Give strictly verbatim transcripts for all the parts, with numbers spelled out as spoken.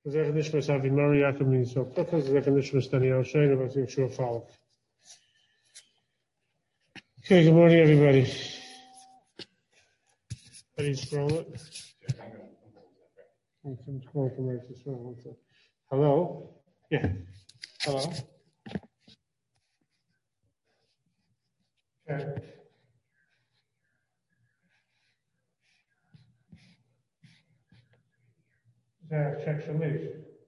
Zech Nishmas Avi Mori Yaakov Niso Pekos, Zech Nishmas Daniel Shane, about Yeshua Falk. Okay, good morning, everybody. How do you scroll it? Hello? Yeah. Hello? Okay. Zach, check for me.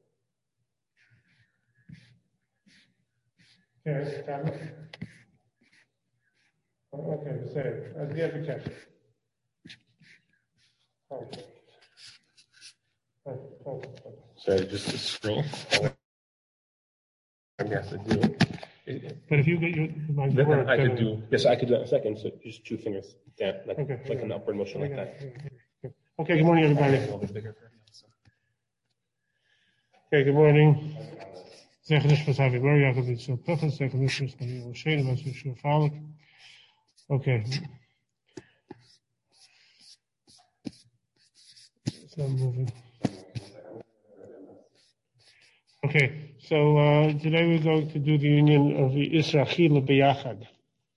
Okay, got it. Okay, save. Uh, the other check. Oh. Oh, oh, oh. Sorry, just to scroll. I guess I do. But if you get your my Then word, I then could do. Yes, I could do that in a second. So just two fingers down, like okay, like okay. an upward motion, like that. Okay, good morning, everybody. A little bit bigger for me. So. Okay, good morning. Zech Nishmas Avi Mori Yaakov Niso Pekos, Zech Nishmas Daniel Shane, about Yeshua Falk. Okay. It's not moving. Okay, so uh, today we're going to do the union of the Israchila B'Yachad.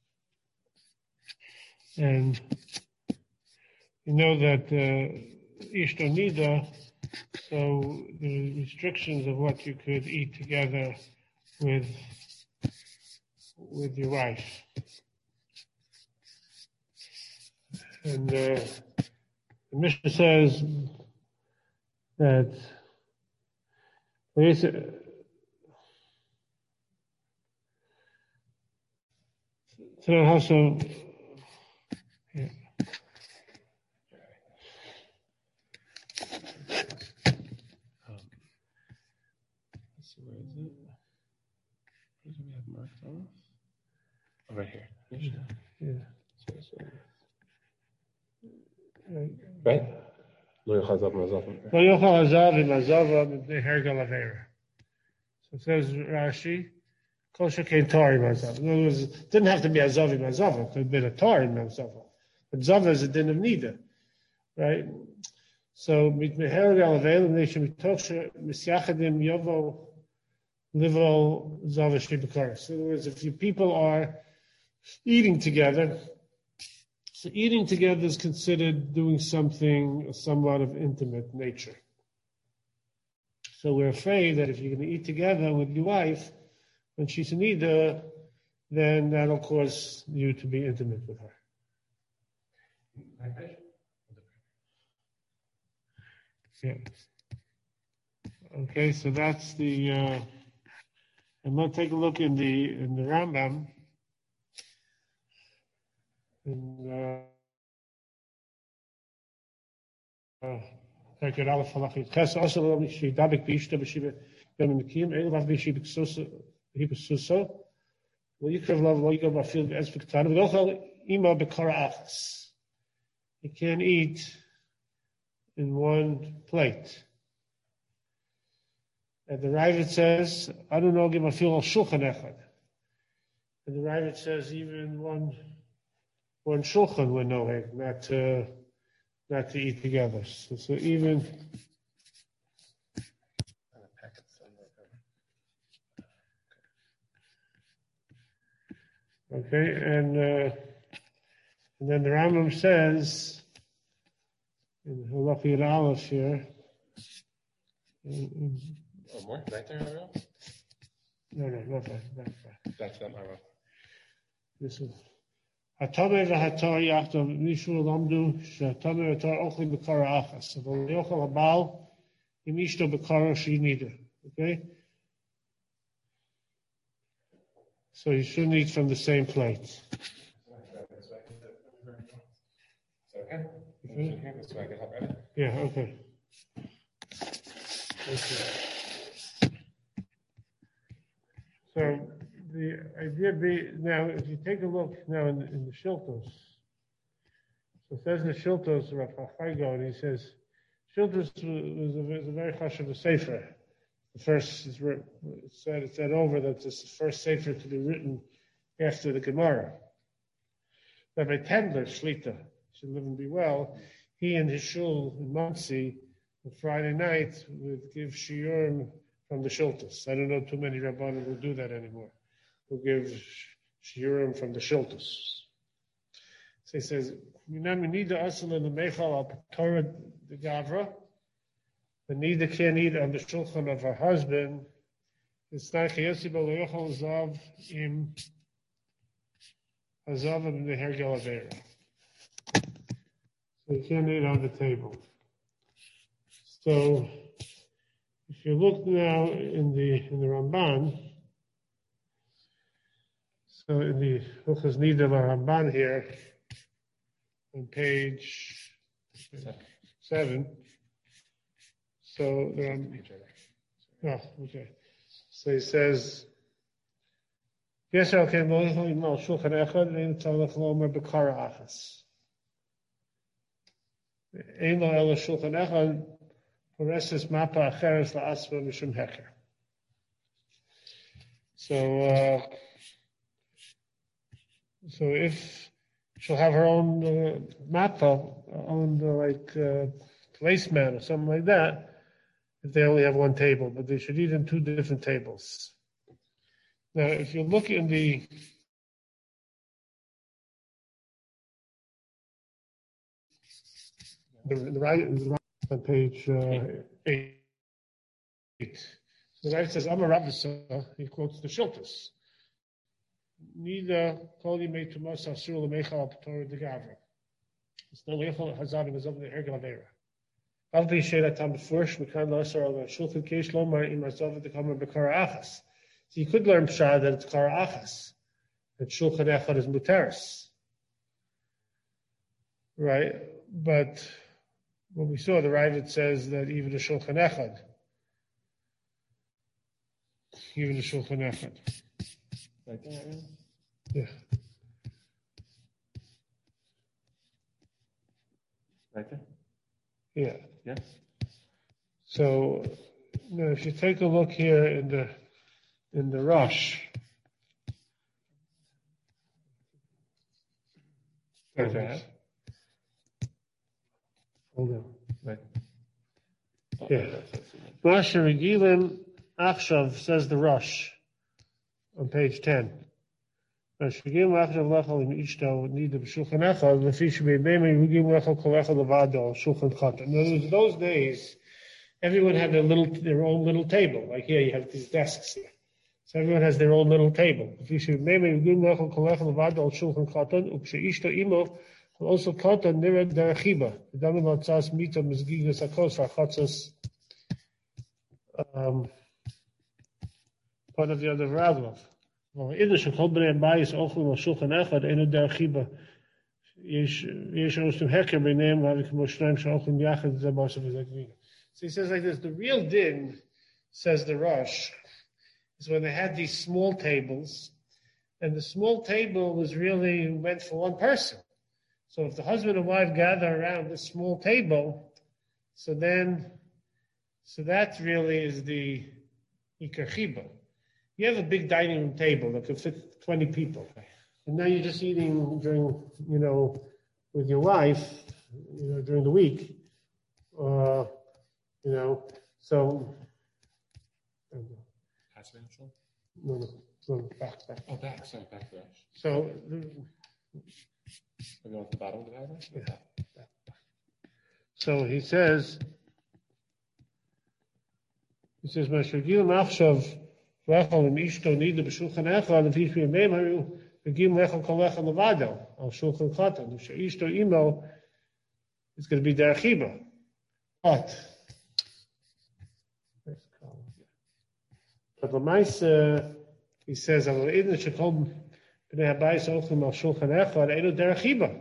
And you know that uh, Ishto Nida, so the restrictions of what you could eat together with, with your wife. And uh, the Mishnah says that there is a, so also, yeah. Um, let's see, where is it? Where do we have marked off? Oh, right here. Mishnah. Yeah. So, so. Right. Right? Lo yochal mazav. Lo yochal hazav v'mazava mipnei hergal avera. So it says Rashi, kol shekein tori mazav. In other words, it didn't have to be azav v'mazava. It could have been a tori mazava. But zava is a din of nida, right? So mipnei hergal avera mipnei shemitoch misyachadim yovo livo zava shibakaris. In other words, if you people are eating together. So eating together is considered doing something somewhat of intimate nature. So we're afraid that if you're going to eat together with your wife, when she's in nida, then that'll cause you to be intimate with her. Yeah. Okay, so that's the. Uh, I'm going to take a look in the in the Rambam. In, uh, Perkei Aleph Halachah Ches also lo mishidabek b'ishto b'shiva yom nikim elav b'shiva ksuso b'ksuso lo yikrav lo lo yikrav b'afil b'ezvik tanu v'lochal ima b'kara achas. You can't eat in one plate. And the Ravid says, I don't know, give a feel al shulchan echad. And the Ravid says even one one shulchan we're knowing, not to not to eat together. So, so even okay, and uh, and then the Rambam says in Halachah Aleph here. In, Oh, more? Right there, Ariel? no, no, not that, not that. That's not my row. This is Hatame v'hatar yachtav nishu lamdu shehatame v'hatar ochli b'kara achas. So the yochel habal im ishto b'kara shinida. Okay? So you shouldn't eat from the same plate. Okay? Okay? So I can help edit? Yeah, okay. Okay. So the idea be now, if you take a look now in, in the Shiltos, so it says in the Shiltos, Rav Chaygo, and he says, Shiltos was a, was a very chashuv sefer. The first is it said it said over that it's the first sefer to be written after the Gemara. Rabbi Tendler Shlita should live and be well. He and his shul in Monsey on Friday night would give shiurim from the shultus. I don't know too many rabbanim who do that anymore. Who give shiurim from the shultus. So he says, "Minam nida asal in the mechal al Torah the gavra. The nida can't eat on the shulchan of her husband. It's not chiyasi b'loyachol zav im hazav im neher galavera. So you can't eat on the table. So if you look now in the in the Ramban, so in the Hilchos Nida Ramban here, on page seven. So um, oh, okay. So he says, "Yes, okay. Moichol imal shulchan echad ve'im tzalach lomer bekara achas. Ein lo ela shulchan echad poreses mapa acheres la'asva mishum heker." So, uh, so if she'll have her own uh, mappa, own uh, like uh, placemat or something like that, if they only have one table, but they should eat in two different tables. Now, if you look in the the, the right, the right on page uh, eight, so the right says, "Amar Rabbisa," he quotes the Shultus. Neither kol yimei tumas asur lemechal Torah de gavra. It's no lechol hazavim hazavim the ergel avera. Av b'yishay tam b'furish mekan la'asar al shulchan keish lomar im hazavim the kamer b'kara achas. So you could learn pshah that it's kara achas, that shulchan echad is muteris, right? But what we saw, the Ravid says that even the shulchan echad, even the shulchan echad. Right there, right? Yeah. Right there? Yeah. Yes. So now if you take a look here in the in the Rush. Right there. Hold on. Right. Yeah. Rush Regilim Achshav says the Rush on page ten. Rush Regilim Achshav Lechal im Ishto Nida B'Shulchan Echad Lefish Be'Beimer Regilim Lechal Kol Echad Levado Shulchan Chatan. In other words, those days, everyone had their little, their own little table. Like here, you have these desks here. So everyone has their own little table. Lefish Be'Beimer Regilim Lechal Kol Echad Levado Shulchan Chatan U'Kshe Ishto Imo also Chatan Nira Derachiba. The Damin Latzas Mita Mizgigas Akos Achatzas. Um, part of the other Rav. Well, in the Shulchan Bnei Abayis Ochel Shulchan Echad Eno Derachiba. Yesh Yesh Ostim Heker B'Neim Havik Moshlaim Shulchan Yachad Zabasav Zagvina. So he says like this: the real din, says the Rosh, is when they had these small tables, and the small table was really meant for one person. So if the husband and wife gather around this small table, so then, so that really is the Ikar Chiba. You have a big dining room table that could fit twenty people, and now you're just eating during, you know, with your wife, you know, during the week, uh, you know, so. No, no, no, back, back. Oh, back, sorry, back there. So. We're going to the bottom of the paragraph? Yeah. So he says, he says, "Mashagil machshav lechol im ishto nida b'shulchan echad lefish b'yameim hayu v'gim lechol kol echad levado al shulchan chatan u'she'ishto imo is going to be derachiba." But but l'maisa he says, "Al idna shekol b'nei habayis ochlim al shulchan echad eino derachiba."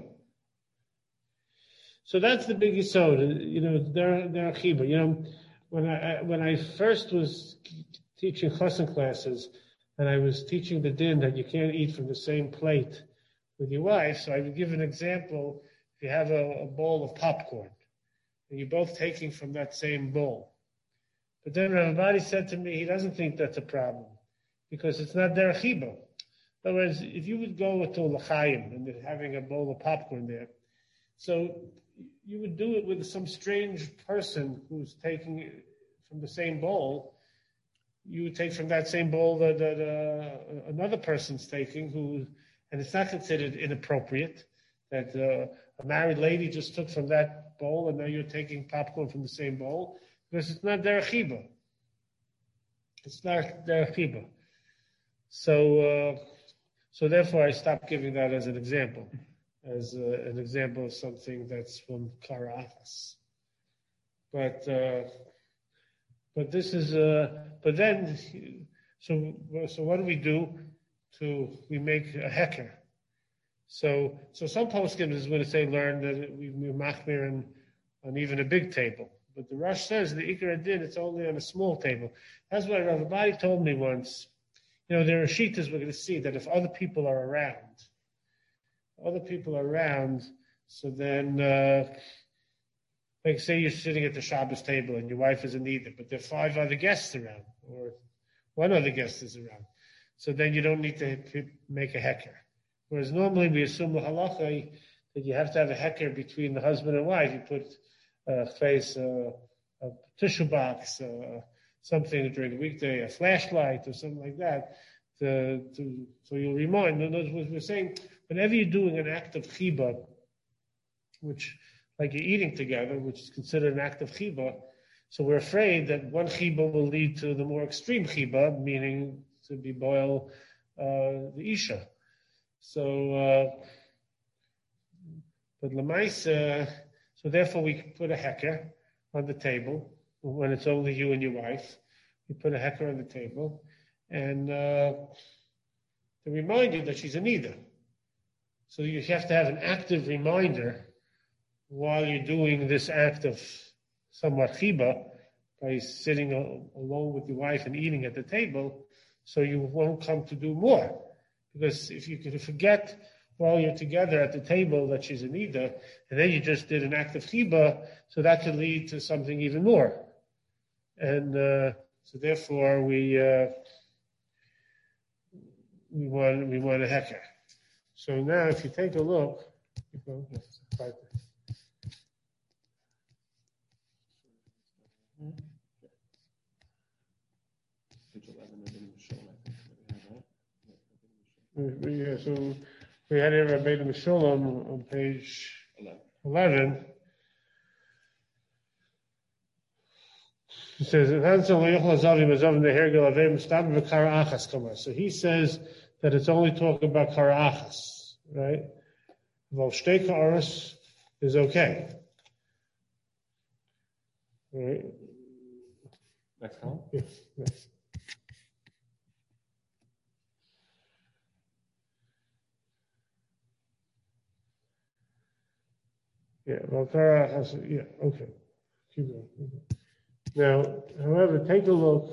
So that's the big yisod, you know, derachiba. You know, when I when I first was teaching chassan classes, and I was teaching the din that you can't eat from the same plate with your wife, so I would give an example. If you have a, a bowl of popcorn, and you're both taking from that same bowl. But then Rav Badi said to me, he doesn't think that's a problem, because it's not derachiba. In other words, if you would go to l'chaim and they're having a bowl of popcorn there, So you would do it with some strange person who's taking it from the same bowl. You would take from that same bowl that, that uh, another person's taking, who, and it's not considered inappropriate that uh, a married lady just took from that bowl and now you're taking popcorn from the same bowl, because it's not derech chiba. It's not derech chiba. So, uh, so therefore I stopped giving that as an example, as uh, an example of something that's from karachas. But, uh, but this is, uh, but then, so, so what do we do to, we make a heker? So, so some poskim is going to say learn that we we machmir on, on even a big table. But the Rosh says the Ikar Adin, it's only on a small table. That's what Rav Abadi told me once. You know, there are shittas we're going to see that if other people are around, other people are around, so then, uh, like say you're sitting at the Shabbos table and your wife isn't either, but there are five other guests around, or one other guest is around. So then you don't need to make a heker. Whereas normally we assume the halacha that you have to have a heker between the husband and wife. You put a face, uh, a tissue box, uh, something during the weekday, a flashlight or something like that, to, to, so you'll remind. In other words, we're saying whenever you're doing an act of chiba, which, like you're eating together, which is considered an act of chiba, so we're afraid that one chiba will lead to the more extreme chiba, meaning to be boil uh, the isha. So, uh, but Lamaisa, so therefore we put a heker on the table when it's only you and your wife. We put a heker on the table, and uh, to remind you that she's a nida. So you have to have an active reminder while you're doing this act of somewhat chiba by sitting alone with your wife and eating at the table, so you won't come to do more. Because if you could forget while you're together at the table that she's a nida, and then you just did an act of chiba, so that could lead to something even more. And uh, so therefore we uh, we want we want a heker. So now if you take a look, right Yeah, so we had here Rabbeinu Meshulam on page eleven. He says, so he says that it's only talking about karachas, right? Volshteka oris is okay. Right? Next column? Yes, yes. Yeah, well, karachas, yeah, okay. Keep going. Keep going. Now, however, take a look.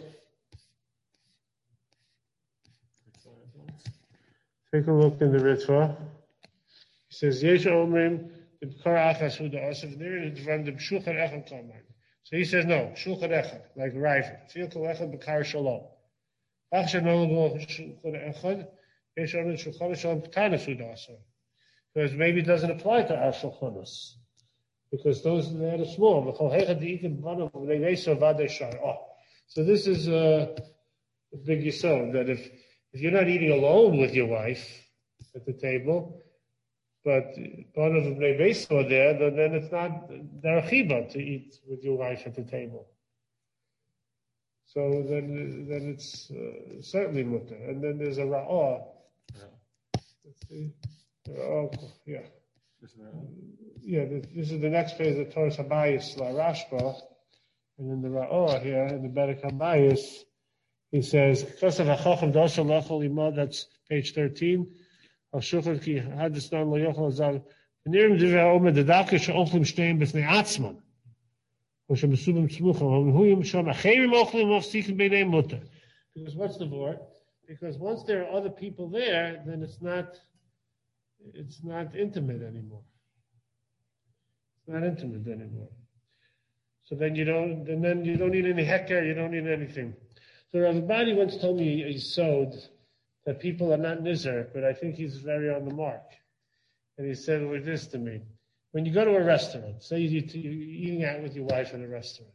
Take a look in the Ritva. He says, Yesh Omrim, the B'kar Achas Hu Da'asav Nir, from the B'shuchar Echad Kalman. So he says, no, B'shuchar Echad, like Raifid. Fil Kol Echad B'kar Shalom. Ach Shalom B'shuchar Echad, Yesh Omrim B'shuchar Shalom B'tanas Hu Da'asav. Because maybe it doesn't apply to our Shulchanos. Because those that are small. Oh, so this is a, a big yisod that if if you're not eating alone with your wife at the table, but one of the bnei beis are there, then, then it's not derech chiba to eat with your wife at the table. So then then it's uh, certainly mutter. And then there's a ra'ah. Let's see. Ra'ah, yeah. Yeah, this is the next page of Torah Habayis La Rashba, and in the Ra'ah here, in the Berek Habayis, he says, that's page thirteen. Al Shulchan ki hadisnan lo yochel azal. V'nirim divrei omer dedaka she'ochlim shteim b'fnei atzman. O she'mesubim tzmucham. V'huyim shom acherim ochlim mofsikim b'nei mutter. Because what's the word? Because once there are other people there, then it's not it's not intimate anymore. It's not intimate anymore. So then you don't, and then you don't need any heker, you don't need anything. So Rav Abadi once told me a sod that people are not nizar, but I think he's very on the mark. And he said with this to me, when you go to a restaurant, say you, you're eating out with your wife in a restaurant.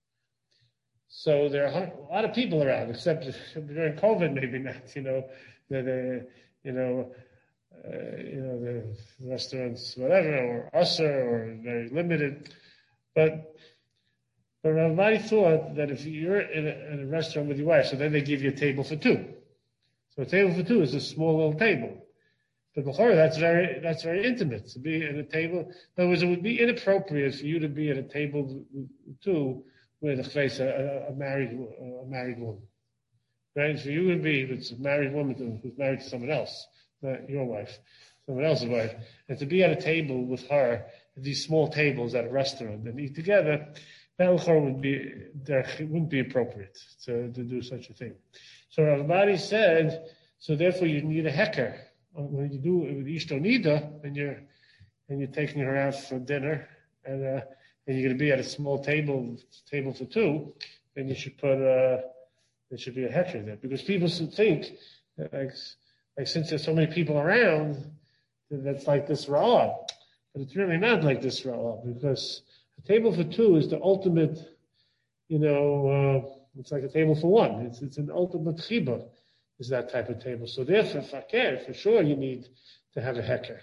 So there are a lot of people around, except during COVID, maybe not. You know, the, the you know, uh, you know the restaurants, whatever, or usher, or very limited. But but Ravadi thought that if you're in a, in a restaurant with your wife, so then they give you a table for two. So a table for two is a small little table. But before that's very that's very intimate to be at a table. In other words, it would be inappropriate for you to be at a table two with a face a, a married a married woman, right? So you would be it's a married woman who's married to someone else, not your wife, someone else's wife, and to be at a table with her, these small tables at a restaurant and eat together, that would be there wouldn't be appropriate to, to do such a thing. So Ravadi said, so therefore you need a hecker. When you do it with Ishto Nida, and you're and you're taking her out for dinner, and uh, and you're going to be at a small table table for two, then you should put uh, there should be a hecker there, because people should think that like like since there's so many people around, that that's like this ra'ah, but it's really not like this ra'ah, because a table for two is the ultimate, you know, uh, it's like a table for one. It's it's an ultimate chibah. Is that type of table. So therefore, fakir, for sure you need to have a hecker.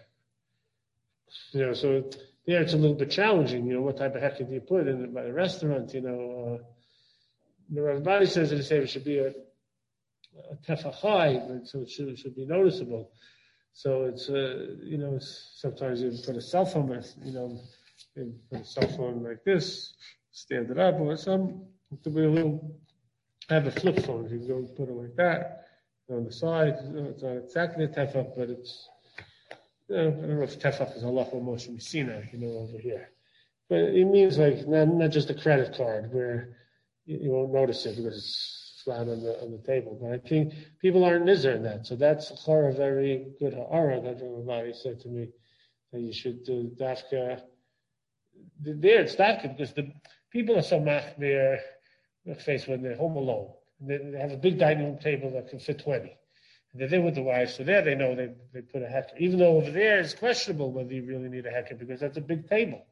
You know, so there it's a little bit challenging, you know, what type of hecker do you put in a, a restaurant, you know. Uh, the Ravadi says that it should be a, a tefachai, so it should, it should be noticeable. So it's, uh, you know, it's, sometimes you put a cell phone, you know, you put a cell phone like this, stand it up, or some, it could be a little, have a flip phone, you can go and put it like that. On the side, it's not exactly a tefach, but it's, you know, I don't know if tefach is halacha or Moshe Messina, you know, over here. But it means like not, not just a credit card where you, you won't notice it because it's flat on the on the table. But I think people aren't nizer in that. So that's a very good ha'ara that everybody said to me that you should do dafka. There it's dafka because the people are so machmir face when they're home alone. They have a big dining room table that can fit twenty. And they're there with the wife, so there they know they, they put a hecker. Even though over there it's questionable whether you really need a hecker because that's a big table.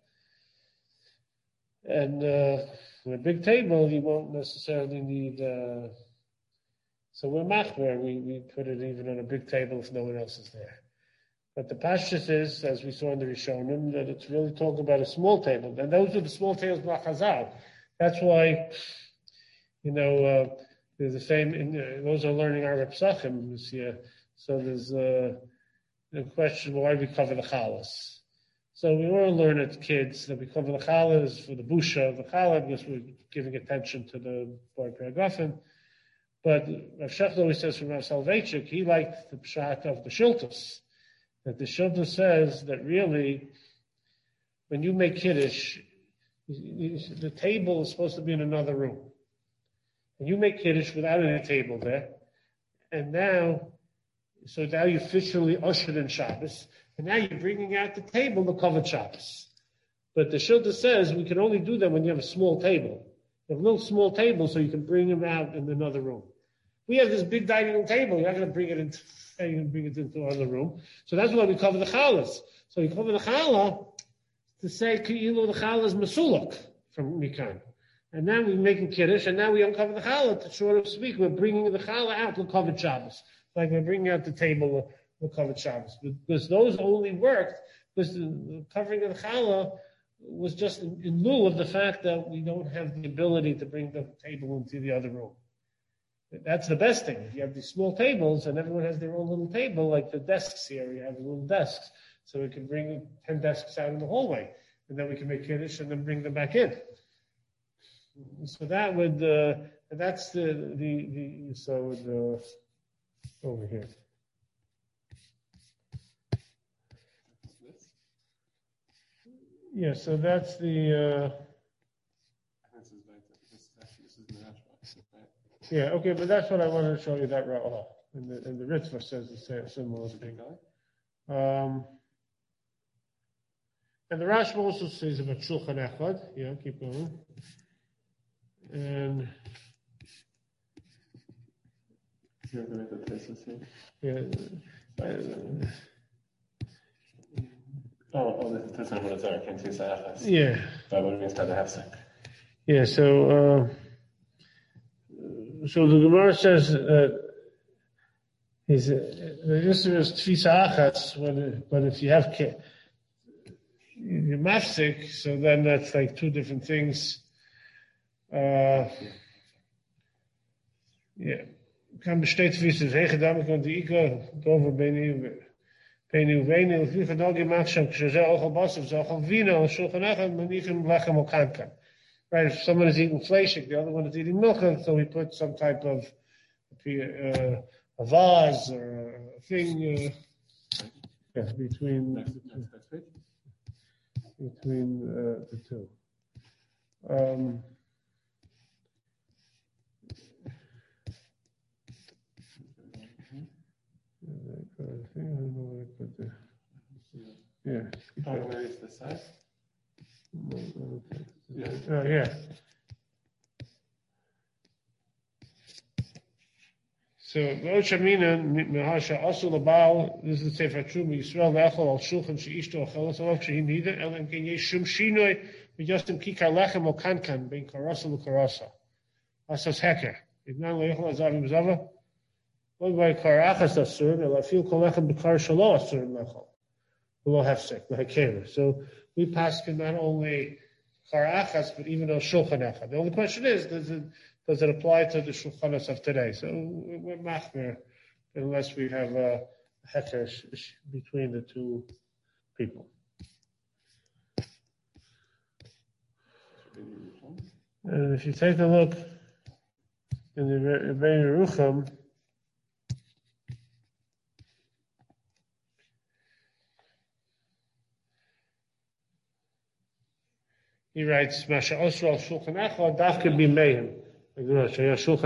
And uh, with a big table, you won't necessarily need... Uh, so we're machmer, we, we put it even on a big table if no one else is there. But the pashtus is, as we saw in the Rishonim, that it's really talking about a small table. And those are the small tables Chazal. That's why, you know... Uh, There's the same, in, uh, those are learning our Psachim this year. So there's uh, the question, why we cover the chalas. So we all learn as kids that we cover the chalas for the busha of the challah because we're giving attention to the boy Peragafen. But Rav Shechler always says from Rav Soloveitchik, he liked the pshat of the Shiltus. That the Shiltus says that really, when you make Kiddush, the table is supposed to be in another room. And you make Kiddush without any table there. And now, so now you officially ushered in Shabbos. And now you're bringing out the table to cover Shabbos. But the Shilta says we can only do that when you have a small table. You have a little small table so you can bring them out in another room. We have this big dining room table. You're not going to bring it into, you're going to bring it into another room. So that's why we cover the challahs. So you cover the challah to say, you know, the challah is masulak from Mikan. And now we're making Kiddush, and now we uncover the challah, to sort of speak. We're bringing the challah out to cover Shabbos. Like we're bringing out the table to cover Shabbos. Because those only worked because the covering of the challah was just in, in lieu of the fact that we don't have the ability to bring the table into the other room. That's the best thing. If you have these small tables and everyone has their own little table, like the desks here, you have little desks. So we can bring ten desks out in the hallway, and then we can make Kiddush and then bring them back in. So that would, uh, that's the, the, the, so the, over here. Yeah, so that's the, uh, yeah, okay, but that's what I wanted to show you, that Ra'ah. And the, and the Ritva says the same, similar thing. Um, and the Rashba also says about Shulchan Echad. Yeah, keep going. And yeah, uh, oh, oh, this is That's not what it's there. Can't say achas. Yeah. But what do you mean start the hefsek? Yeah. So, uh, so the Gemara says that he's the issue is tfisa achas, but if you have you're mafsik, so then that's like two different things. Uh, yeah. Kan besteed vissen zeggen dan kan die ik over ben je ben je ben je wie van die maakt zo ze ook al bas of zo gewoon vino zo genoeg maar niet van lachen maar kan kan. Right, if someone is eating flesh, the other one is eating milk, so we put some type of uh, a vase or a thing uh, yeah, between Next, next, next page. between uh, the two. Um, Yeah. Oh, maybe it's this side? Yeah. Oh, yeah. So, Rosh Hashanah, Mehasha, Asul Abal, this is the Sefer Truma, Yisrael, Lechel, Al Shulchan, Sheishto, Achelas, Alav, Shehi Nida, El Em Ken Yeshum Shinoi, V'yostim Kikar Lechem, O Kankan, Ben Karasa, L'Karasa. Asas Heker. Ignan Lechel, Azavim Zava. What by Karachas Asur, El Afil Kolechem, Bekar Shalo Asur, Lechel. Below Hefsek, L'Hekera. So, we pass not only Karachas, but even on Shulchan Echad. The only question is, does it, does it apply to the Shulchanos of today? So we're machmer unless we have a heter between the two people. And if you take a look in the Rebbeinu Yerucham, he writes, Masha Osra al Shulchan Echad, Dafka B'Meim. So that's what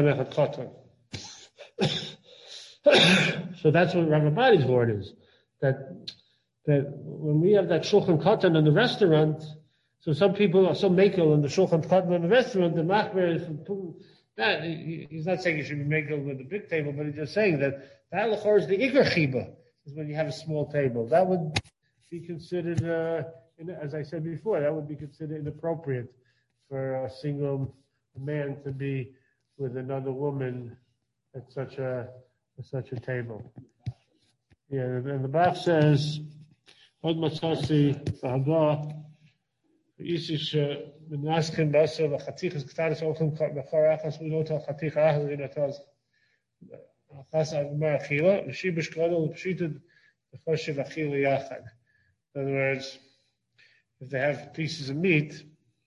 Rav Abadi's word is. That that when we have that shulchan katan in the restaurant, so some people are so makel in the shulchan katan in the restaurant, the machmer is that he's not saying you should be makel with the big table, but he's just saying that that lachor is the ikar chiba, is when you have a small table. That would be considered, uh, as I said before, that would be considered inappropriate for a single a man to be with another woman at such a at such a table. Yeah, and the Bach says, "Od matzasi v'hagah v'isish v'naskin basa v'chatichas k'taris ochem b'char achas v'notal chatich achas v'notal achas avmar achila v'shibush gadol v'pshitud v'choshev achila yachad." In other words, if they have pieces of meat,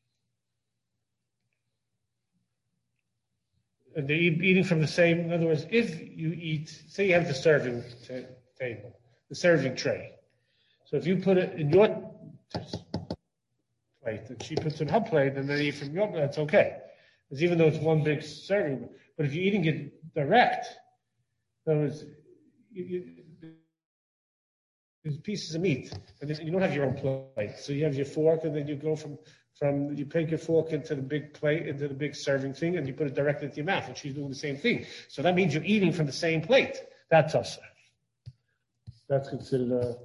and they're eating from the same, in other words, if you eat, say you have the serving t- table, the serving tray. So if you put it in your plate, and she puts it in her plate, and then you eat from your plate, that's okay. Because even though it's one big serving, but if you're eating it direct, in other words, you, you, there's pieces of meat, and then you don't have your own plate. So you have your fork, and then you go from From you take your fork into the big plate, into the big serving thing, and you put it directly into your mouth, and she's doing the same thing. So that means you're eating from the same plate. That's us. That's considered a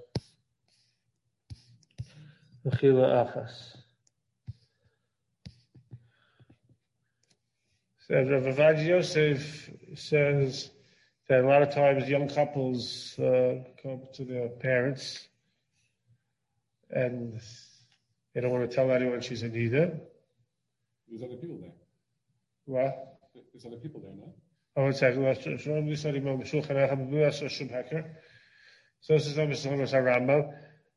achila achas. So Rav Avad Yosef says that a lot of times young couples uh, come to their parents and they don't want to tell anyone she's a nida. There's other people there. What? There's other people there, no? Oh, one second. So this is Rambam.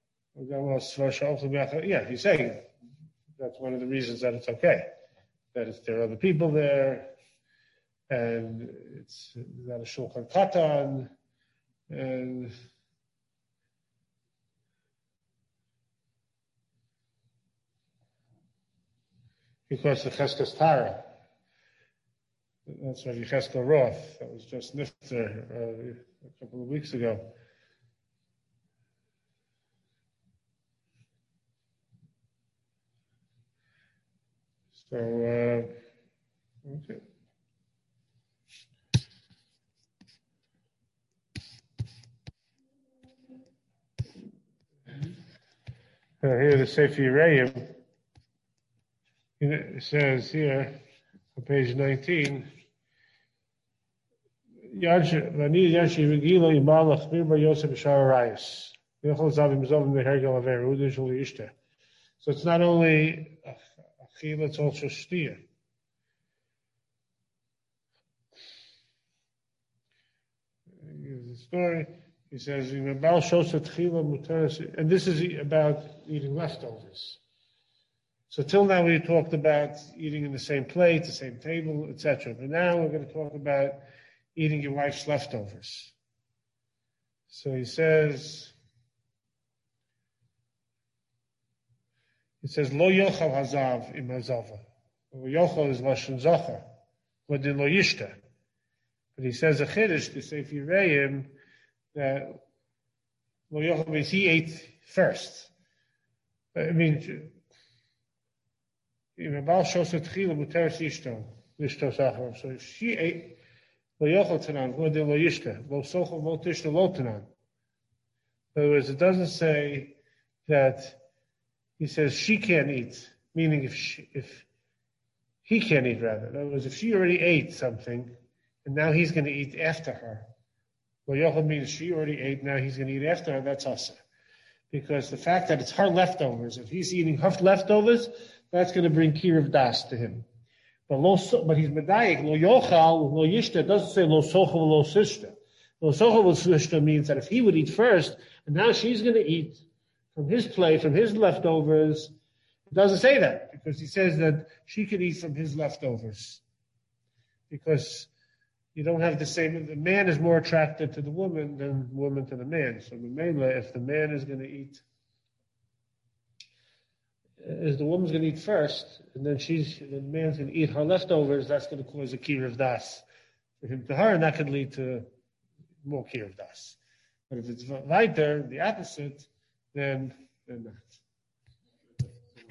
Yeah, he's saying that's one of the reasons that it's okay. That if there are other people there, and it's not a shulchan katan, and because the Cheskas Tara, that's Rav Yecheskel Roth, that was just nifter uh, a couple of weeks ago. So, uh, okay. Uh, here the Sefer Yereim, it says here on page nineteen, Yanshi Yanshi Regila Imalach Mirba Yosef Shararayas. So it's not only achila, it's also shtia. The story, he says, and this is about eating leftovers. So till now we talked about eating in the same plate, the same table, et cetera. But now we're going to talk about eating your wife's leftovers. So he says, It says, Lo yochal hazav im hazava. Yochal is lashon zachar. Wadin lo yishta. But he says a chiddush to say if you him that lo yochal means he ate first. I mean, in a bal shos etchila muteres yishto yishto zachar. So if she ate lo yochal tanan wadin lo yishta lo sochal lo tishta lo tanan. In other words, it doesn't say that. He says she can't eat, meaning if she, if he can't eat, rather. In other words, if she already ate something, and now he's going to eat after her. Well, yochel means she already ate, now he's going to eat after her, that's asa. Because the fact that it's her leftovers, if he's eating her leftovers, that's going to bring kir of das to him. But lo, but he's medayik, lo yochal, lo yishta, doesn't say lo sochel, lo sishta. Lo sochel, lo sishta means that if he would eat first, and now she's going to eat from his plate, from his leftovers. It doesn't say that, because he says that she could eat from his leftovers. Because you don't have the same, the man is more attracted to the woman than the woman to the man. So the mela, if the man is going to eat, is the woman's going to eat first, and then she's, the man's going to eat her leftovers, that's going to cause a kir of das for him to her, and that could lead to more kir of das. But if it's weiter, the opposite, then, then not.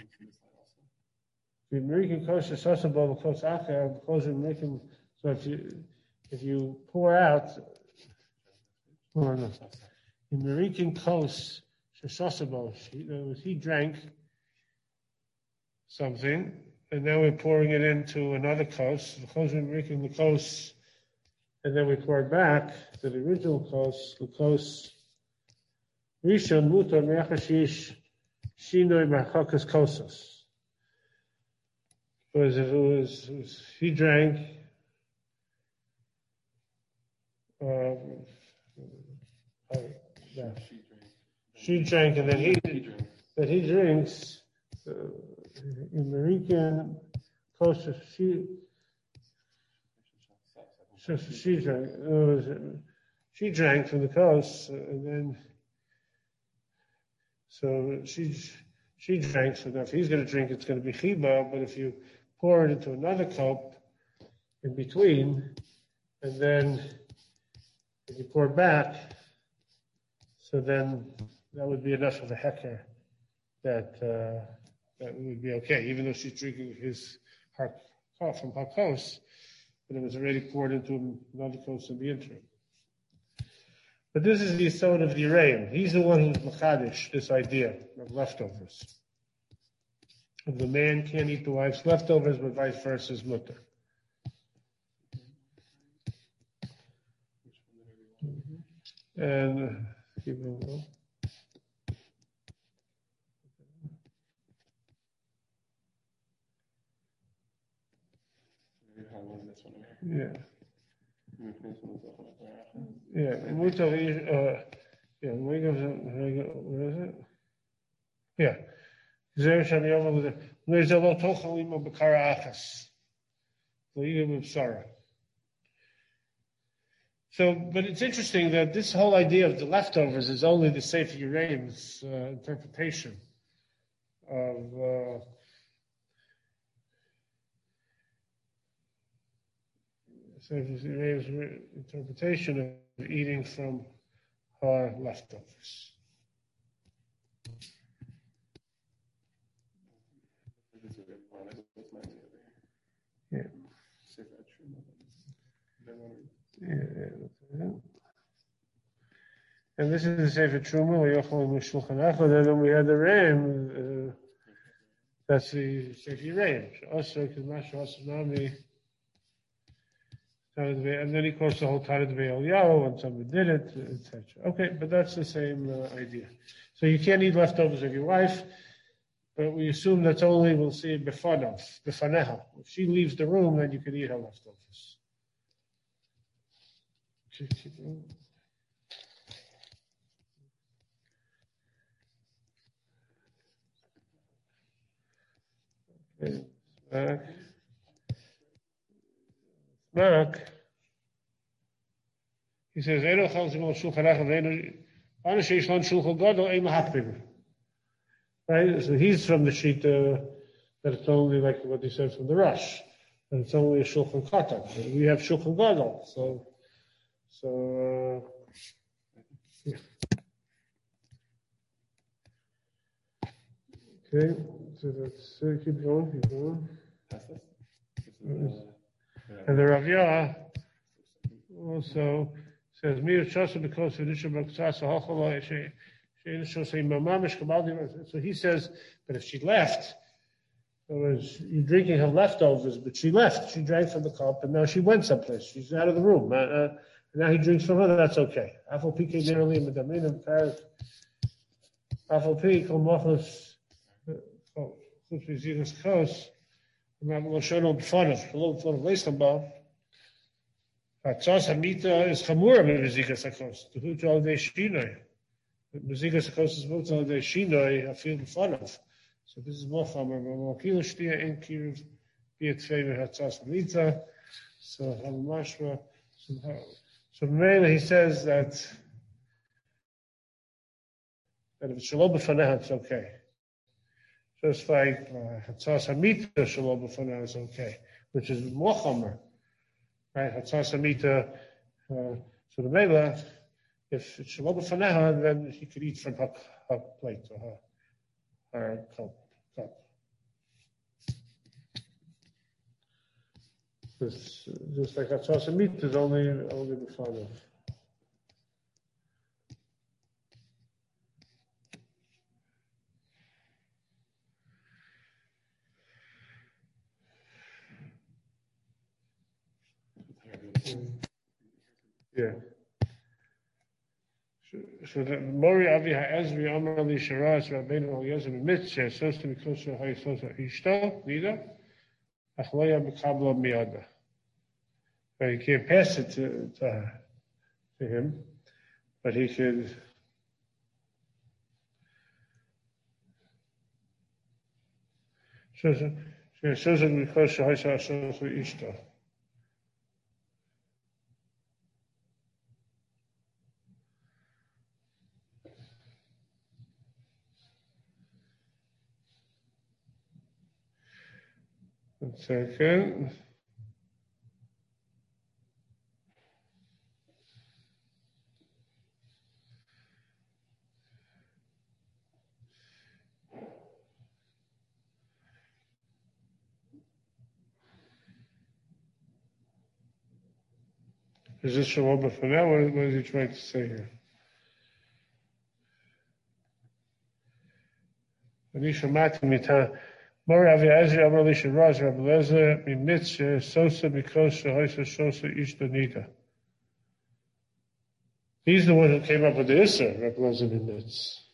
The American kosher sasabal kos acher kosher American. So if you if you pour out, or no, the American kos sasabal, he drank something, and now we're pouring it into another kos. The kosher American the kos, and then we pour it back to the original kos, the kos. Rishon mutar me'achashish shinoi machakas kosas. Because if it was, it was, he drank, um, uh, yeah. she drank, and then he, that he drinks, uh, in American kosas, she, she, she drank, uh, she drank from the kos, and then. So she she drank, so now if he's going to drink, it's going to be chiba, but if you pour it into another cup in between, and then if you pour it back, so then that would be enough of a hecker that uh, that would be okay, even though she's drinking his her cup from her kos, but it was already poured into another kos in the interim. But this is the son of the Yereim. He's the one who's machadish, this idea of leftovers. If the man can't eat the wife's leftovers, but vice versa is mutter. And keep it going. Yeah. Yeah, mutar, uh, yeah, where is it? Yeah. Zer shani over with it. There's a lot of chalima b'kara achas. So, but it's interesting that this whole idea of the leftovers is only the Sefer Yereim's uh, interpretation of uh, Sefer Yereim's interpretation of eating from her leftovers. Yeah. Yeah, yeah, And this is the Sefer Truma, or Yochel Shulchan Aruch, and then we had the Reim, uh, that's the Sefer Reim. Also, because Masha Asanami, and then he quotes the whole Tarid Ve'el when somebody did it, et cetera. Okay, but that's the same uh, idea. So you can't eat leftovers of your wife, but we assume that's only, we'll see it befanov, befaneha. If she leaves the room, then you can eat her leftovers. Okay. Back. Back. He says, "Ero chalzim al shulchan aruch ve'enu anu sheish lon shulchan gadol ein lahakpim." Right. So he's from the sheet uh, that it's only like what he said from the Rush, that it's only a shulchan katan. We have shulchan gadol, so so. Uh, yeah. Okay. So that's uh, keep going. Keep going. And the Rav Yah also says, "Mir chosu because v'nisha b'ktsasa hachalo she'en shosei mamamish kabaldi." So he says, but if she left, in other words, you're drinking her leftovers, but she left. She drank from the cup, and now she went someplace. She's out of the room. Uh, uh, and now he drinks from her. That's okay. Afal pi kederli medaminim parak. Afal pi kol mochus. Oh, chutz v'zinas kos. I'm going to show no b'fanav. A little b'fanav leistabah. Hatzas hamita is chamura b'mezikas hakos. The huch al dei shinoi. Mezikas hakos is moved al dei shinoi. I feel b'fanav. So this is more chamer. More kilo shtia in kiruv b'yet favor hatzas hamita. So hamashma. So mainly he says that that if it's shalom b'fanav, it's okay. Just like hatzas hamita shalom b'fanav is okay, which is more chamer. Right, Hatzas Hamita. Uh, so the Mela, if it's Shalom B'faneha, then he could eat from her, her plate or her, her cup. cup. Just, just like Hatzas Hamita is only only B'faneha. Yeah. So the Mori Avi Ha'ezri Amar Li Shiraz Rabbeinu Eliezer Mitzvah Sosta Mikosha Ha'isosa Ishto Nida Achloya B'Kabla Miyada. But he can't pass it to, to, to him, but he could. Sosa Mikosha Ha'isosa Ishto. One second. Is this Shalom B'faneh? What, what is he trying to say here? Anisha Mati Mita. Mor Avi Ezri Amar Li Shiraz Rabbi Eliezer Mitzvah Sosa Mikosha Haisa Sosa Ishtonita. He's the one who came up with the Isser, Rabbi Eliezer Mitzvah.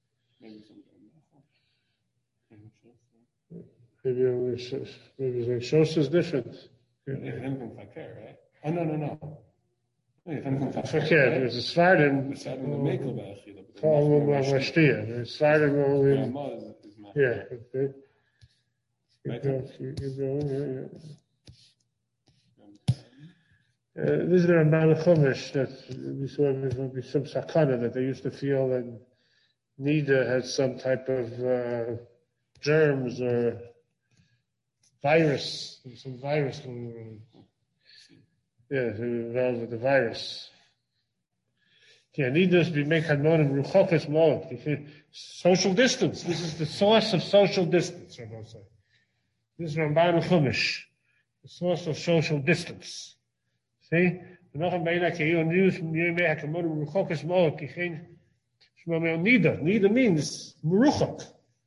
Maybe only maybe like Sosa is different. Right? Oh no no no. Fakir, there's a Svardim. Call them Mashtia. There's Svardim only. Yeah. Okay. Keep going, keep going, yeah, yeah. Uh, this is the Ramban Chumash that we saw there would be some sakana that they used to feel that Nida had some type of uh, germs or virus, some virus going around. Yeah, so involved with the virus. Yeah, Nida's be make hadmonim ruchokes mo. Social distance. This is the source of social distance, I must say. This is Ramban Chumash, the source of social distance. See? Nochem beina keyu news from Yom HaKamodim Ruchokas Moak Kichin Shmamel Nida. Nida means Muruchok.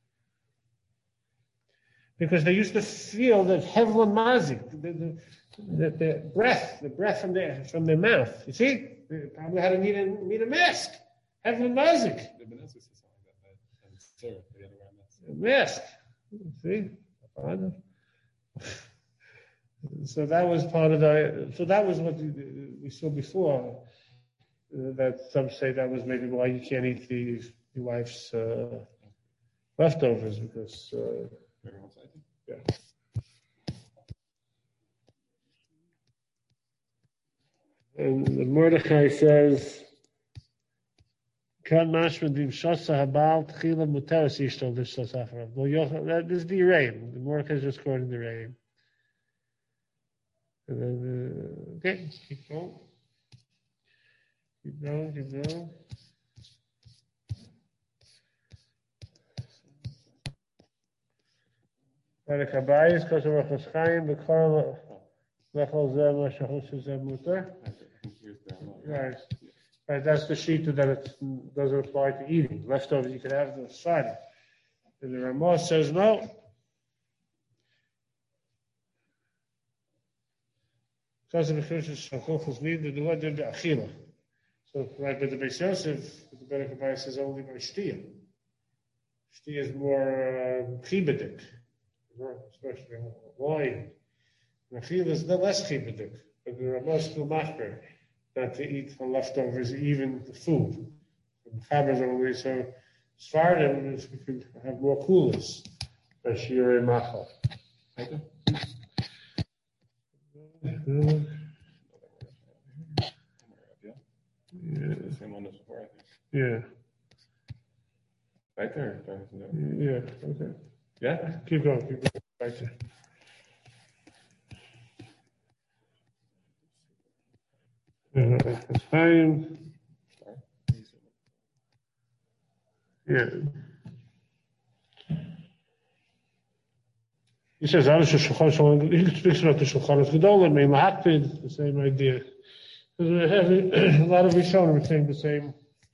Because they used to feel that Hevlon Mazik, the, the, the, the breath, the breath from their from their mouth. You see? They probably had to need a need a mask. Hevlon Mazik. The Benesses is something like that, and Sarah, they had to wear a A mask. mask. See? So that was part of the. So that was what we saw before. Uh, that some say that was maybe why you can't eat the your wife's uh, leftovers because. Uh, Everyone's eating. yeah. And the Mordechai says. Kan mashmadim shosa habal tchila muteres ishtol d'shos afarav. Well, that is the Uraim. The Mordechai is just quoting the Uraim. And then, uh, okay, keep going. Keep going, keep going. Barak Habayis, Kosher Rachos Chaim, Bekor Lechol Zeh Mashahus Zeh Muter. Right. Right, that's the sheet that it doesn't apply to eating. Leftovers you can have the side. And the Ramah says no. Because of the Chushes Shachuchos need the Dua Dim Achila. So, right, but the Beis Yosef, the Barak Habayis says only by Shtiyah. Shtiyah is more chibadik. Especially wine. Achila is the less chibadik. But the Ramah is still machber. Not to eat from leftovers, even the food. Chabad only, so Sfardim is we could have more coolers. Bashir and Machal. Okay. Yeah. The same one as before, I think. Yeah. Right there. Yeah, okay. Yeah? Keep going, keep going. Right there. Uh, it's fine. Yeah. He says, "I was just Shulchan." He speaks about the Shulchan Gedolim, Meim Hakpid, the same idea. Because a lot of Rishonim are saying the same,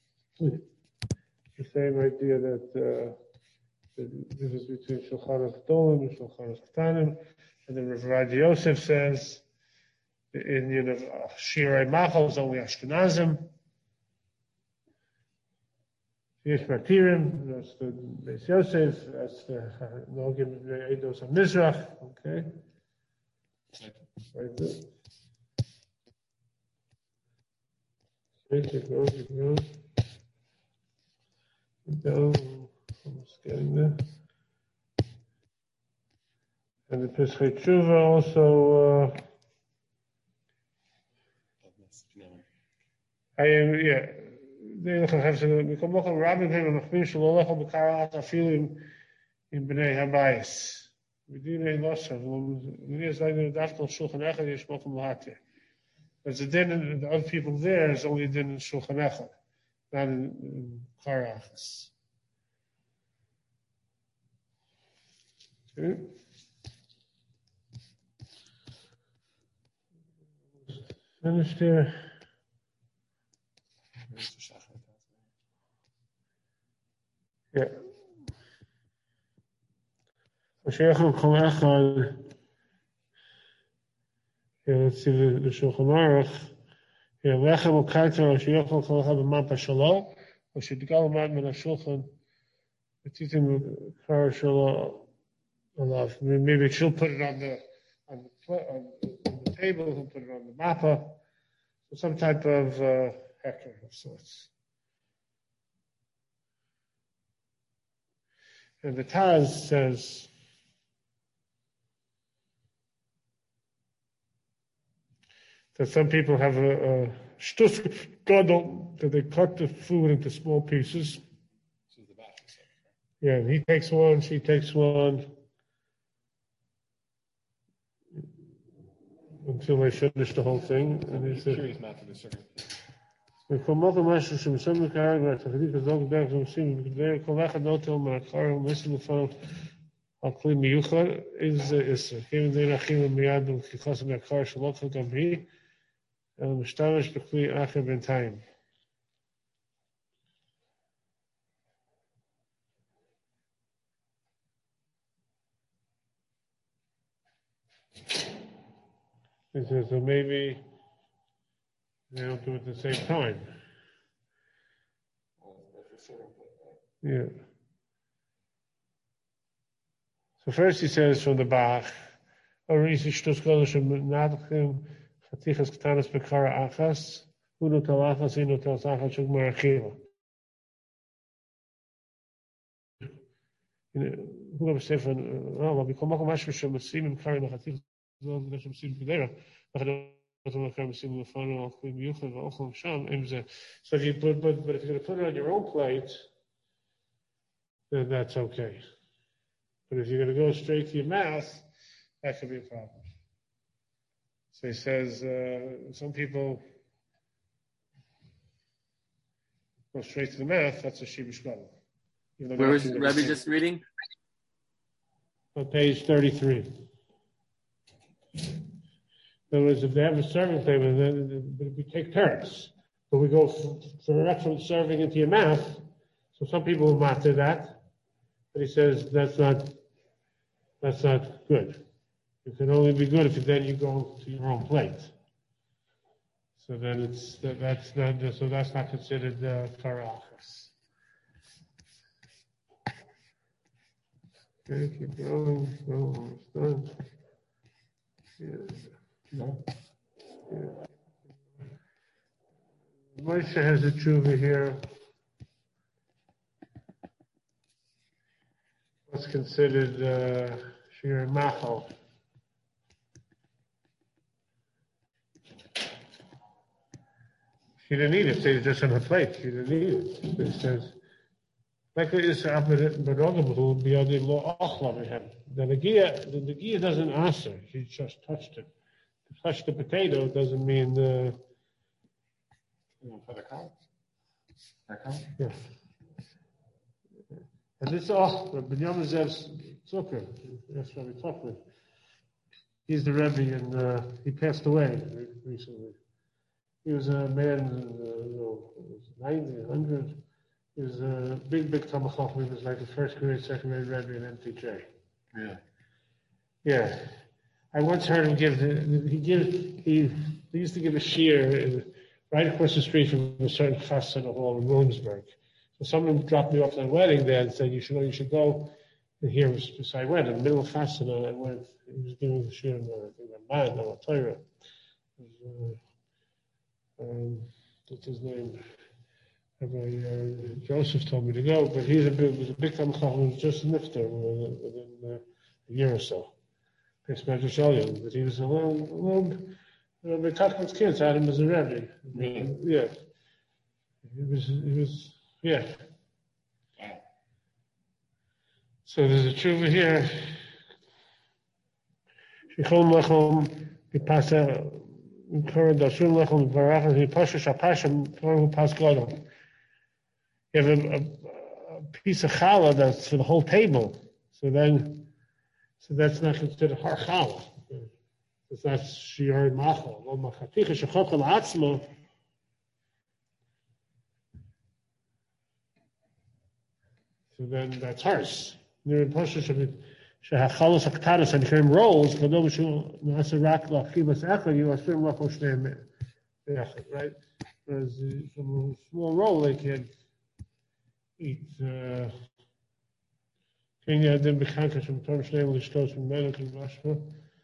the same idea that uh, the difference between Shulchan Gedolim and Shulchan Ketanim, and then Rav Rav Yosef says. The Indian of Shirei Machal is only Ashkenazim. Yesh Matirim, that's the Beis Yosef, that's the Nogim Eidos of Mizrach. Okay. Right there. Okay, keep going, keep going. Keep going. Almost getting there. And the Pesach Tshuva also. Uh, I am, yeah. They have to become more Rabbi him and Machmir Shalolach B'Karat Afilim in Bnei Habayis. We do need lots of them. We need like the Daftal Shulchan Echad Yishmokum Lahatir. But the din the other people there is only din in Shulchan Echad, not in, in Karachas. Okay. Finished here. Yeah. Mashiach Kol Echad. Yeah, let's see the, the Shulchan Aruch. Yeah, Lechem Ukaitar Mashiach Kol Echad B'Mampa Shalom. V'shidgal Mad Min HaShulchan. V'titim Kar Shalom. Alav. Maybe she'll put it on the on the on the table. He'll put it on the mappa. So some type of uh, hecker of sorts. And the Taz says, that some people have a, a shtus gadol, that they cut the food into small pieces. Yeah, and he takes one, she takes one, until they finish the whole thing. And he said, curious math of the circuit. מקומות משהו שמסוים כרגע, והתחליט כזאת דרך נושאים, וכדי כל אחד נוטל מהקר ומסים לפעמים על כלי מיוחד, איזה עשר. כי אם דין אכילה מיד ולקיחוס מהקר שלא כל גם היא, משתמש בכלי אחר בינתיים. So, so maybe they don't do it at the same time. Yeah. So first he says from the Bach, Arisi shtus kodesh nadchim chatichas ktanas bekara achas uno tel achas ino tel achas shug marachila. Who ever say from oh well become makom mashma shem masim im kari nachatichas zol v'deshem masim b'dera nachadot v'makar masim l'fanu al kli miyuchad v'ochlam sham im ze. So if you put but but if you're going to put it on your own plate, then that's okay. But if you're going to go straight to your mouth, that could be a problem. So he says uh, some people go straight to the mouth. That's a shibush gadol. Where is Rabbi just reading? On page thirty-three. In other words, if they have a serving table, then we take turns. But we go for actual serving into your mouth. So some people will matter that. But he says that's not that's not good. It can only be good if then you go to your own plate. So then it's that's not so that's not considered uh, karachas. Okay, keep going. No, almost done. Yeah. No. Yeah. Moshe has a tshuva here. What's considered uh, shir machal? She didn't eat it. It's just on her plate. She didn't eat it. It says, like it is happened, but who be on the law ochla him. The nagia, the nagia doesn't answer. She just touched it. To touch the potato doesn't mean. Uh, For the cow? The cow? Yeah. And this all, Binyamin Zev's Zucker, that's what we talked with. He's the Rebbe, and uh, he passed away recently. He was a man in the you know, ninety, one hundred. He was a big, big Talmud Chacham. He was like a first grade, second grade Rebbe in M T J. Yeah. Yeah. I once heard him give, the, he give, he, he used to give a shiur right across the street from a certain chasana hall in Williamsburg. So someone dropped me off at a wedding there and said, you should know, you should go. And here was, so I went in the middle of chasana. I went, he was giving the shiur in the man, on a Torah. Um, what's his name? Rabbi uh, Joseph told me to go, but he's a big, was a big time chacham. He was just nifter within uh, a year or so. But he was a little, a little. Rabbi Tachman's kids had him as a rebbe. Really? Yeah. He was. He was. Yeah. So there's a tshuva here. Shichol lechom v'pasa current dashun lechom v'barachas v'pasha shapashim torah v'pas gadol. You have a, a, a piece of challah that's for the whole table. So then, so that's not considered har challah. It's not shiur machal. Well, machaticha shechokal atzma. So then that's hers. Near pasha shehachalos aktaris and him rolls. Kadol b'shul nasa rak lachibas echad. You assume lachol shneim echad, right? Whereas from a small roll they can eat. Can you then bechanka from torah shneim l'shtos from menach and mashma?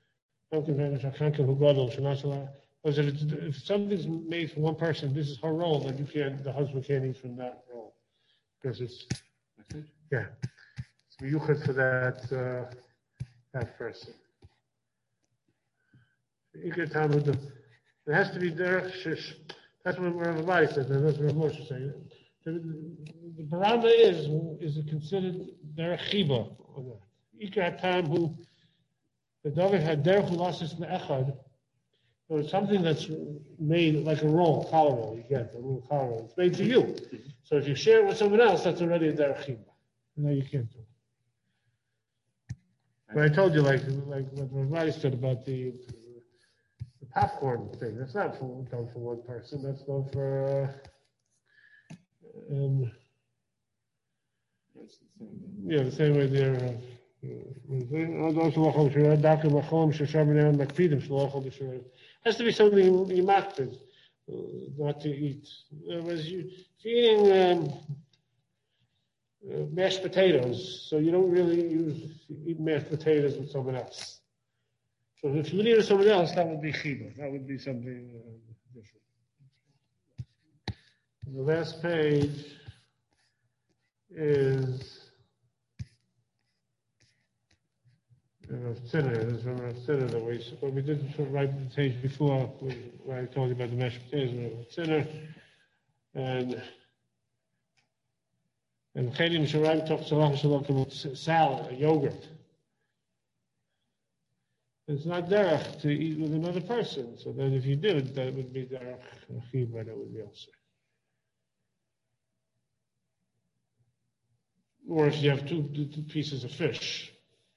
If something's made for one person, this is her role, then you can't, the husband can't eat from that role. Because it's, yeah, it's miyuchad for that, uh, that person. It has to be there. That's what Rav Abadi said, and that's what Moshe said. The, the baranda is, is it considered their chiba or not? Ikar Tam who the David had derech ulasis me'echad. There was something that's made like a roll, challah roll. You get a little challah roll. It's made for you. So if you share it with someone else, that's already a derech chiba. No, you can't do it. But I told you, like, like what Rav said about the, the popcorn thing. That's not for, done for one person. That's done for. Uh, um, yeah, the same way there. Uh, has to be something you mastered, not to eat. Whereas you, if you're eating um, uh, mashed potatoes, so you don't really use eat mashed potatoes with someone else. So if you eat with someone else, that would be chibur. That would be something uh, different. And the last page is. Rav Tziner, there's from Rav Tziner that we, but we did write the page before where I told you about the mashed potatoes, Rav Tziner, and and Chedim Sharaim talks about salad, a yogurt. It's not derech to eat with another person, so then if you did, that would be derech chibur, that would be also. Or if you have two, two pieces of fish.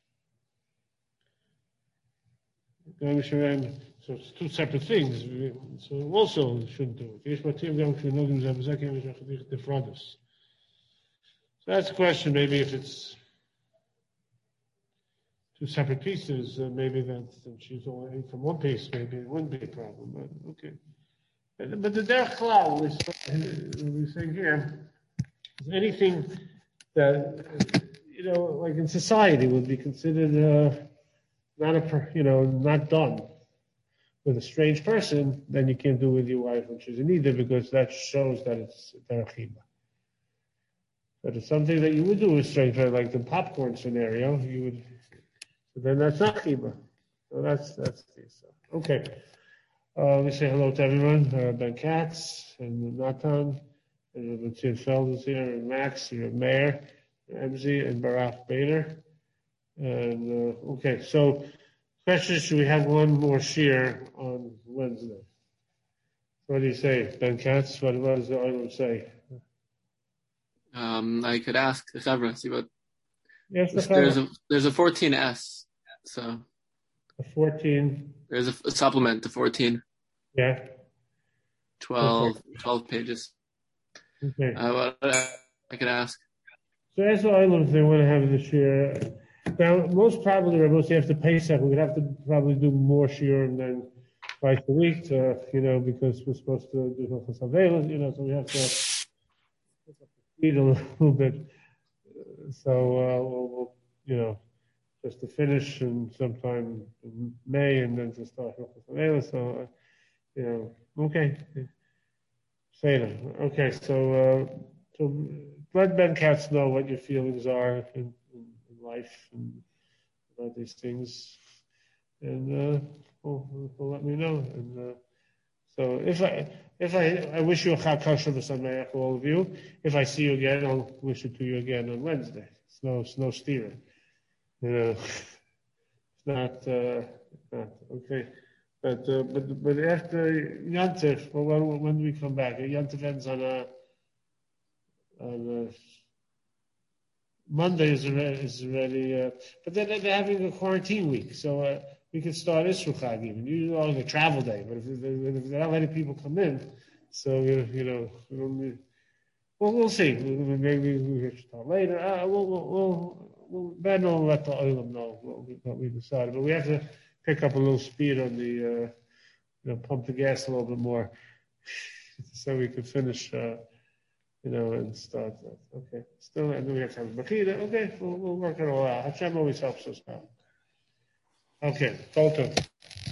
So it's two separate things. So also shouldn't do it. So that's the question. Maybe if it's two separate pieces, uh, maybe that she's only ate from one piece. Maybe it wouldn't be a problem. But okay. But, but the derech klal we're saying here is anything that you know, like in society, would be considered. Uh, Not a, you know, not done with a strange person, then you can't do it with your wife, which is neither, because that shows that it's derech chibur. But it's something that you would do with a strange person, like the popcorn scenario. You would, so then that's not chibur. So that's that's the stuff. Okay, uh, we say hello to everyone. Uh, Ben Katz and Natan, and Matthias Feld is here, and Max, and Meir, and Emzi, and Barak Bader. And uh, okay, so question: should we have one more shiur on Wednesday? What do you say, Ben Katz? What, what does the oil say? Um, I could ask the Chavra, see what. Yes, the there's a there's a fourteen S, so. A fourteen. There's a, a supplement to fourteen. Yeah. twelve, okay. twelve pages. Okay. Uh, what I could ask. So as the oil, if they want to have this year. Now, most probably, most after Pesach, we would have to probably do more shiurim than twice a week, to, you know, because we're supposed to do Hilchos Haveilos, you know, so we have to eat a little bit. So, uh, we'll, we'll, you know, just to finish in sometime in May and then to start Hilchos Haveilos. So, uh, you know, okay. Say them. Okay, so, uh, so let Ben Katz know what your feelings are. And, life and about these things, and uh, well, well, let me know. And uh, so, if I if I I wish you a Chag Kosher V'Sameach, all of you. If I see you again, I'll wish it to you again on Wednesday. It's no it's no steering. You know, it's not uh, not okay. But uh, but but after Yantif, well, when when do we come back? Yantif ends on a on a. Monday is already, is already uh, but then they're having a quarantine week, so uh, we can start Isru Chag even. You know, the travel day, but if, if they're not letting people come in, so you know, we don't need, well, we'll see. Maybe we can start later. Uh, we'll, we'll, we'll, we'll Ben will let the oilam know what we, what we decided, but we have to pick up a little speed on the, uh, you know, pump the gas a little bit more, so we can finish. Uh, You know, and start that. Okay. Still, and then we have to have a Bechira. Okay, we'll, we'll work it all out. Hashem always helps us out. Okay, Tolton.